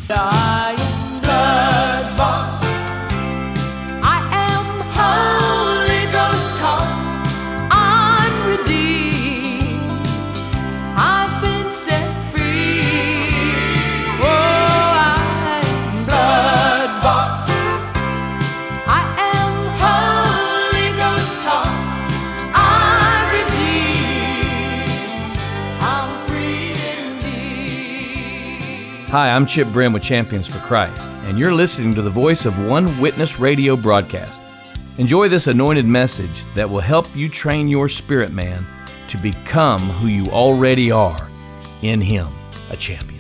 I am blood-bought. I am Holy Ghost taught. I'm redeemed. I've been set free. Oh, I am blood-bought. I am Holy Ghost taught. I'm redeemed. I'm free indeed. Hi, I'm Chip Brim with Champions for Christ, and you're listening to the Voice of One Witness radio broadcast. Enjoy this anointed message that will help you train your spirit man to become who you already are in Him, a champion.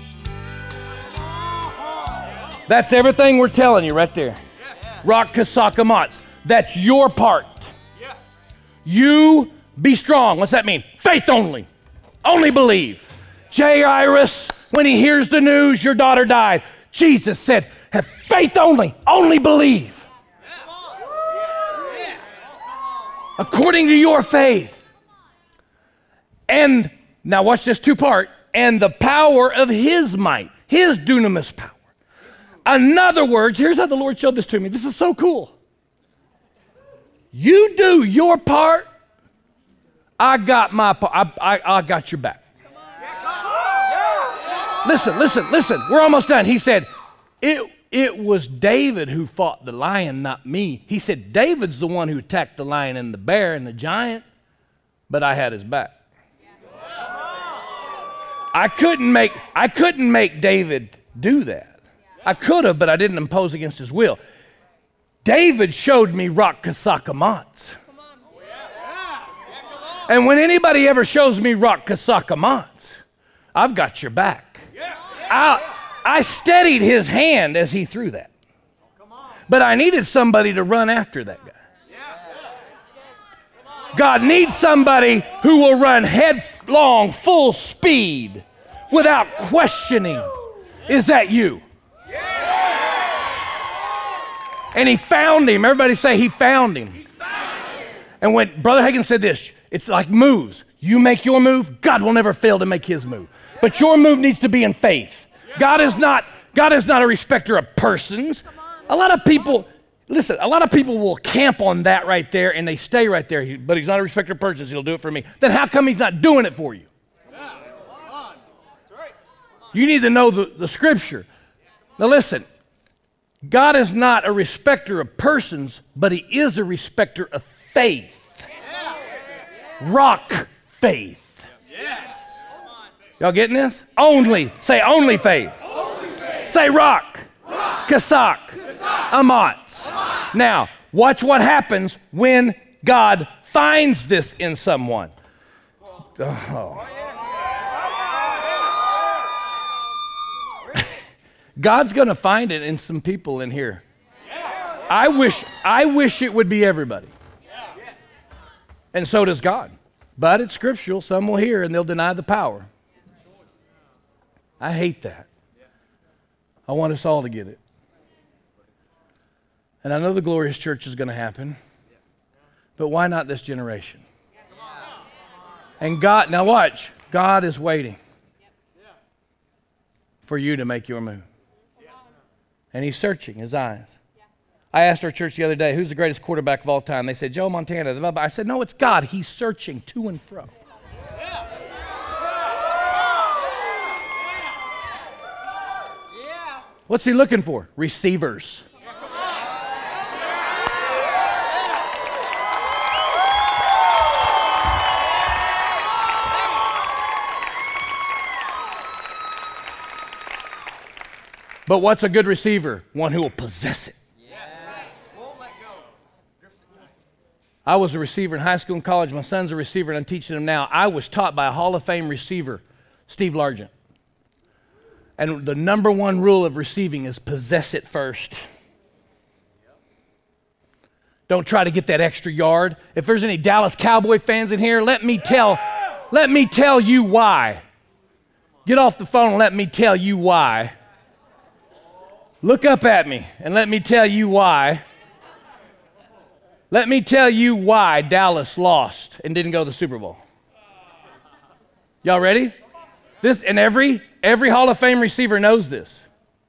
That's everything we're telling you right there. Rock Kasakamatz. That's your part. You be strong. What's that mean? Faith only. Only believe. Jairus, when he hears the news, your daughter died. Jesus said, have faith only believe. According to your faith. And now watch this two-part. And the power of His might, His dunamis power. In other words, here's how the Lord showed this to me. This is so cool. You do your part, I got my part. I got your back. Listen. We're almost done. He said, it was David who fought the lion, not me. He said, David's the one who attacked the lion and the bear and the giant, but I had his back. I couldn't make David do that. I could have, but I didn't impose against his will. David showed me Rock Kasakamatz. And when anybody ever shows me Rock Kasakamatz, I've got your back. I steadied his hand as he threw that. But I needed somebody to run after that guy. God needs somebody who will run headlong, full speed, without questioning. Is that you? And he found him. Everybody say he found him. And when Brother Hagin said this, it's like moves. You make your move, God will never fail to make His move. But your move needs to be in faith. God is not a respecter of persons. A lot of people will camp on that right there and they stay right there. But He's not a respecter of persons, He'll do it for me. Then how come He's not doing it for you? You need to know the scripture. Now listen, God is not a respecter of persons, but He is a respecter of faith. Rock faith. Yes. Y'all getting this? Say only faith. Say rock. Kasak. Amatz. Now, watch what happens when God finds this in someone. Oh. God's going to find it in some people in here. I wish it would be everybody. And so does God. But it's scriptural. Some will hear and they'll deny the power. I hate that. I want us all to get it. And I know the glorious church is going to happen. But why not this generation? And God, now watch, God is waiting for you to make your move. And He's searching His eyes. I asked our church the other day, who's the greatest quarterback of all time? They said, Joe Montana. I said, no, it's God. He's searching to and fro. What's He looking for? Receivers. But what's a good receiver? One who will possess it. I was a receiver in high school and college. My son's a receiver, and I'm teaching him now. I was taught by a Hall of Fame receiver, Steve Largent. And the number one rule of receiving is possess it first. Don't try to get that extra yard. If there's any Dallas Cowboy fans in here, let me tell you why. Get off the phone and let me tell you why. Look up at me and let me tell you why. Let me tell you why Dallas lost and didn't go to the Super Bowl. Y'all ready? This, and every Hall of Fame receiver knows this.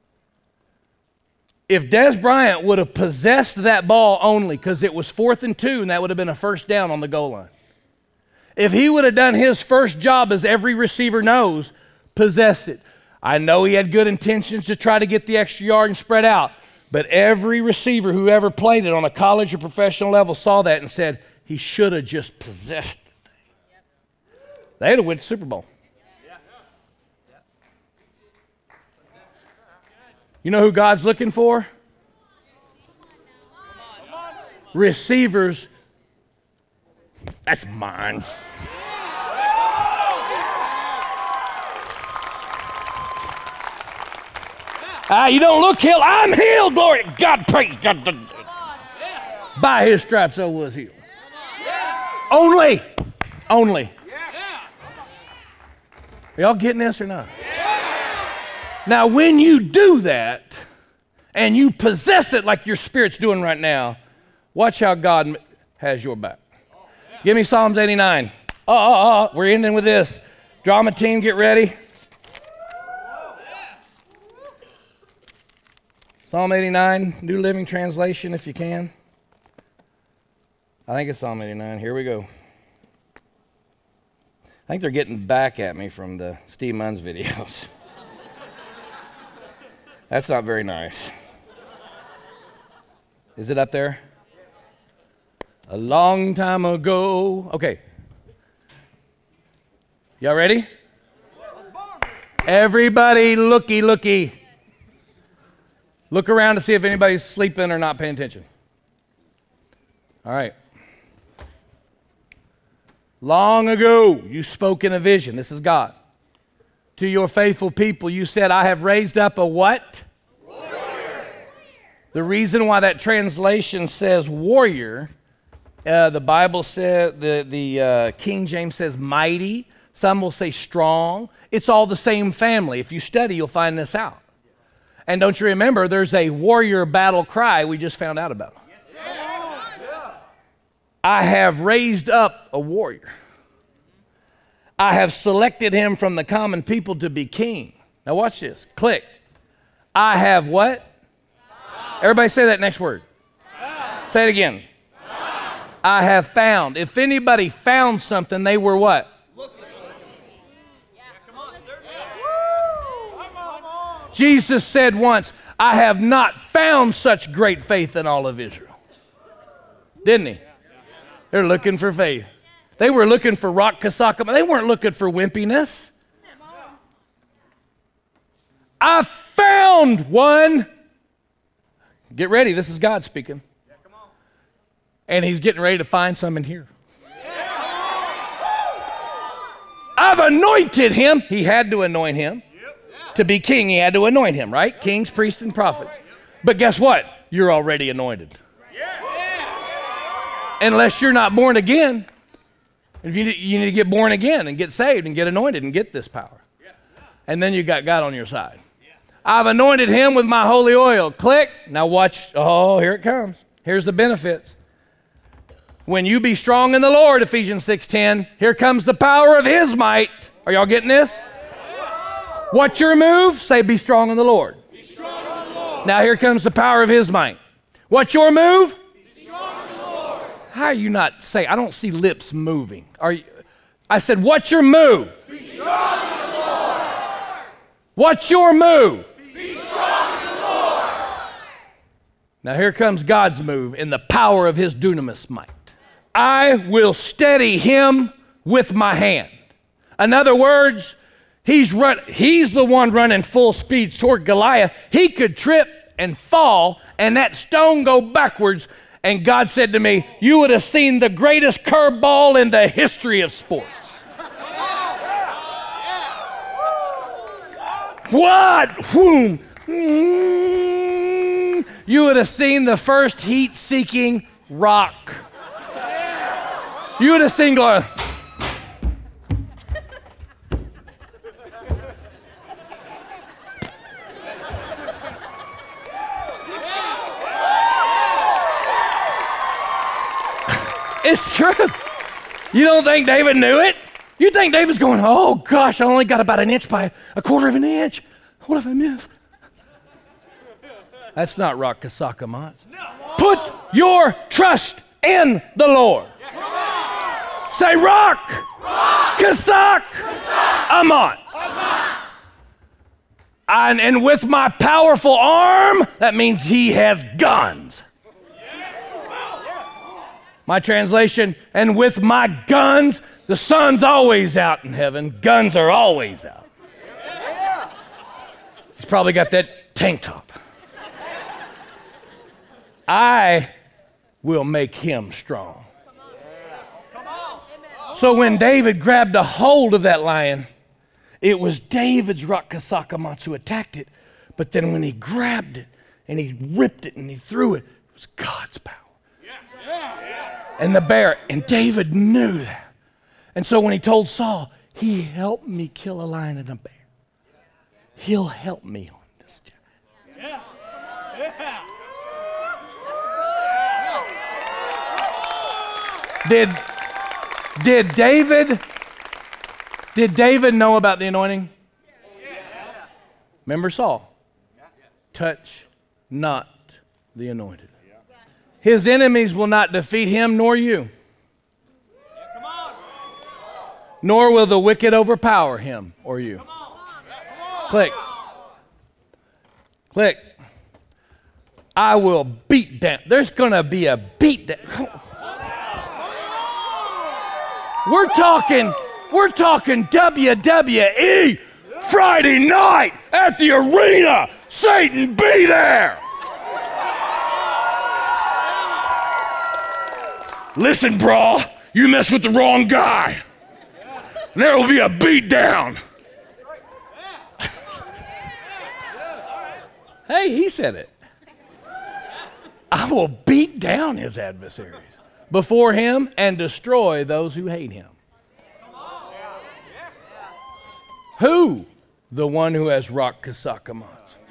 If Des Bryant would have possessed that ball only, because it was 4th and 2, and that would have been a first down on the goal line. If he would have done his first job, as every receiver knows, possess it. I know he had good intentions to try to get the extra yard and spread out, but every receiver who ever played it on a college or professional level saw that and said, he should have just possessed it. They'd have went to the Super Bowl. You know who God's looking for? Receivers. That's mine. You don't look healed. I'm healed, glory. God, praise God. By his stripes I was healed. Only. Are y'all getting this or not? Now, when you do that and you possess it like your spirit's doing right now, watch how God has your back. Give me Psalms 89. We're ending with this. Drama team, get ready. Psalm 89, New Living Translation, if you can. I think it's Psalm 89. Here we go. I think they're getting back at me from the Steve Munns videos. That's not very nice. Is it up there? A long time ago. Okay. Y'all ready? Everybody looky. Look around to see if anybody's sleeping or not paying attention. All right. Long ago, you spoke in a vision. This is God. To your faithful people, you said, I have raised up a what? Warrior. The reason why that translation says warrior, the Bible says, the King James says mighty. Some will say strong. It's all the same family. If you study, you'll find this out. And don't you remember, there's a warrior battle cry we just found out about. Yes, I have raised up a warrior. I have selected him from the common people to be king. Now watch this. Click. I have what? Found. Everybody say that next word. Found. Say it again. Found. I have found. If anybody found something, they were what? Jesus said once, I have not found such great faith in all of Israel. Didn't he? They're looking for faith. They were looking for rock kasaka. They weren't looking for wimpiness. I found one. Get ready. This is God speaking. And he's getting ready to find some in here. I've anointed him. He had to anoint him. To be king, he had to anoint him, right? Kings, priests, and prophets. But guess what? You're already anointed. Unless you're not born again. If you need to get born again and get saved and get anointed and get this power. And then you got God on your side. I've anointed him with my holy oil. Click. Now watch. Oh, here it comes. Here's the benefits. When you be strong in the Lord, Ephesians 6:10, here comes the power of his might. Are y'all getting this? What's your move? Say, be strong in the Lord. Be strong in the Lord. Now here comes the power of his might. What's your move? Be strong in the Lord. How are you not saying? I don't see lips moving. Are you? I said, what's your move? Be strong in the Lord. What's your move? Be strong in the Lord. Now here comes God's move in the power of his dunamis might. I will steady him with my hand. In other words, he's the one running full speed toward Goliath. He could trip and fall and that stone go backwards. And God said to me, you would have seen the greatest curveball in the history of sports. What? You would have seen the first heat-seeking rock. You would have seen going. It's true. You don't think David knew it? You think David's going, oh gosh, I only got about an inch by a quarter of an inch. What if I miss? That's not Rock Kasakamat. Put your trust in the Lord. Say Rock Kasakamat. And with my powerful arm, that means he has guns. My translation, and with my guns, the sun's always out in heaven. Guns are always out. He's probably got that tank top. I will make him strong. So when David grabbed a hold of that lion, it was David's Rock Kasakamat who attacked it. But then when he grabbed it and he ripped it and he threw it, it was God's power. And the bear, and David knew that. And so when he told Saul, he helped me kill a lion and a bear. He'll help me on this job. Did David know about the anointing? Yes. Remember Saul? Touch not the anointed. His enemies will not defeat him nor you. Nor will the wicked overpower him or you. Click. Click. I will beat down. There's going to be a beat down. We're talking WWE Friday night at the arena. Satan, be there. Listen, brah, you mess with the wrong guy. There will be a beat down. Hey, he said it. I will beat down his adversaries before him and destroy those who hate him. Who? The one who has Rock Kasakamat.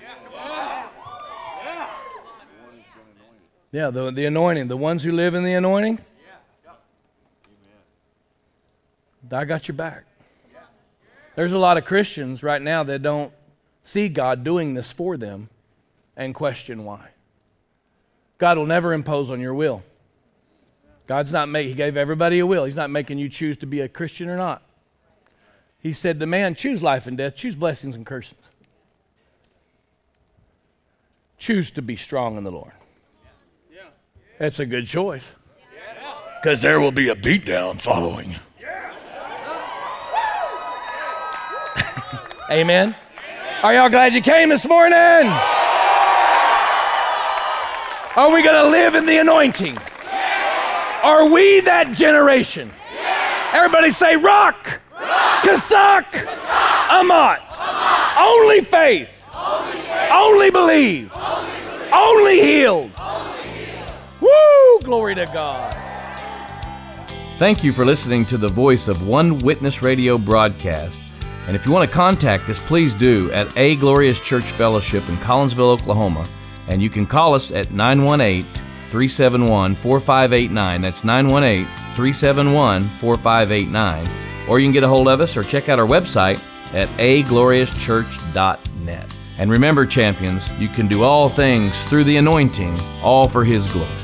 Yeah, the anointing. The ones who live in the anointing. I got your back. There's a lot of Christians right now that don't see God doing this for them and question why. God will never impose on your will. He gave everybody a will. He's not making you choose to be a Christian or not. He said to man, choose life and death, choose blessings and curses. Choose to be strong in the Lord. That's a good choice. Because there will be a beatdown following. Amen. Are y'all glad you came this morning? Are we going to live in the anointing? Are we that generation? Everybody say Rock Kasakamat. Only faith. Only believe. Only healed. Woo! Glory to God. Thank you for listening to the Voice of One Witness Radio broadcast. And if you want to contact us, please do at A Glorious Church Fellowship in Collinsville, Oklahoma. And you can call us at 918-371-4589. That's 918-371-4589. Or you can get a hold of us or check out our website at agloriouschurch.net. And remember, champions, you can do all things through the anointing, all for His glory.